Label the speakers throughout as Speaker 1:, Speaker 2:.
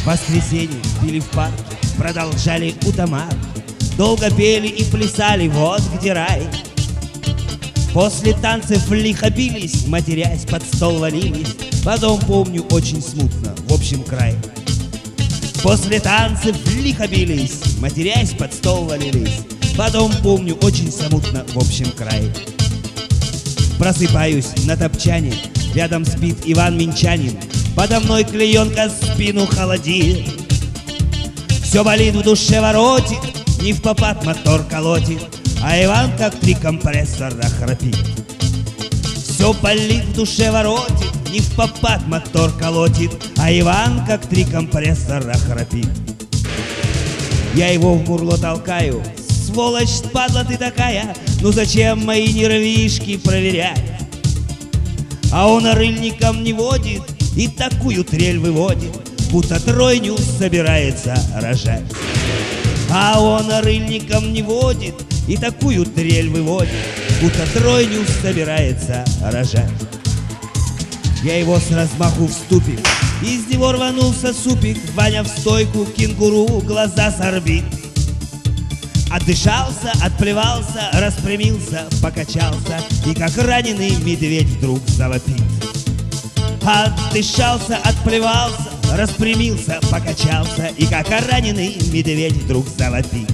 Speaker 1: В воскресенье пили в парке, продолжали утомар. Долго пели и плясали, вот где рай. После танцев лихо бились, матерясь, под стол валились. Потом помню очень смутно, в общем край. После танцев лихо бились, матерясь, под стол валились. Потом помню очень смутно, в общем край. Просыпаюсь на топчане, рядом спит Иван Минчанин. Подо мной клеенка спину холодит. Все болит в душе, воротит, не впопад мотор колотит, а Иван как 3 компрессора храпит. Все болит в душе, воротит, не впопад мотор колотит, а Иван как 3 компрессора храпит. Я его в мурло толкаю: сволочь, падла ты такая, ну зачем мои нервишки проверять? А он рыльником не водит и такую трель выводит, будто тройню собирается рожать. А он рыльником не водит и такую трель выводит, будто тройню собирается рожать. Я его с размаху в ступе, из него рванулся супик. Ваня в стойку, кенгуру, глаза с орбит. Отдышался, отплевался, распрямился, покачался, и как раненый медведь вдруг завопит. Отдышался, отплевался, распрямился, покачался, и как раненый медведь вдруг завопит.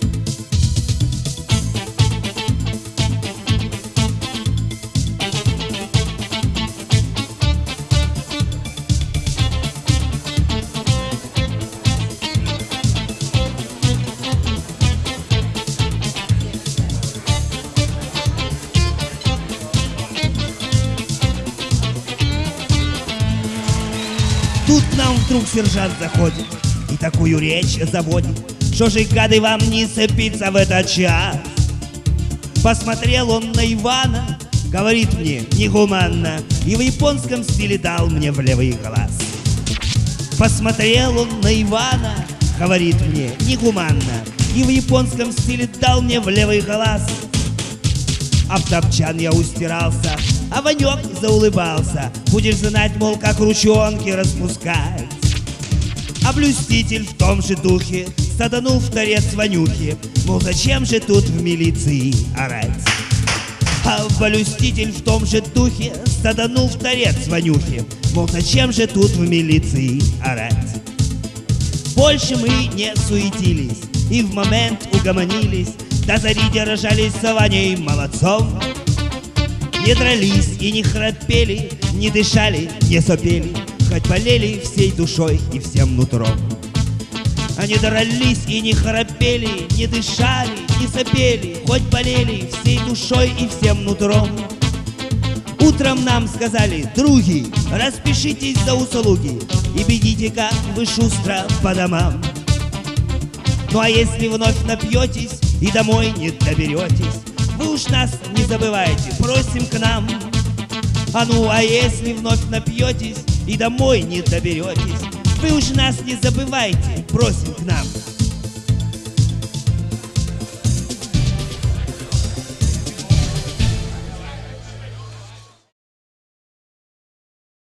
Speaker 1: Тут нам вдруг сержант заходит и такую речь заводит: что же, гады, вам не цепиться в этот час? Посмотрел он на Ивана, говорит мне негуманно, и в японском стиле дал мне в левый глаз. Посмотрел он на Ивана, говорит мне негуманно, и в японском стиле дал мне в левый глаз. А в топчан я устирался, а Ванек заулыбался: будешь знать, мол, как ручонки распускать. А блюститель в том же духе саданул в торец Ванюхи, мол, зачем же тут в милиции орать? А блюститель в том же духе саданул в торец Ванюхи, мол, зачем же тут в милиции орать? Больше мы не суетились и в момент угомонились, до зари держались с Ваней молодцом. Не дрались и не храпели, не дышали, не сопели, хоть болели всей душой и всем нутром. Они дрались и не храпели, не дышали, не сопели, хоть болели всей душой и всем нутром. Утром нам сказали: други, распишитесь за услуги и бегите-ка вы шустро по домам. Ну а если вновь напьетесь и домой не доберетесь, вы уж нас не забывайте, просим к нам. А ну а если вновь напьетесь и домой не доберетесь, вы уж нас не забывайте, просим к нам.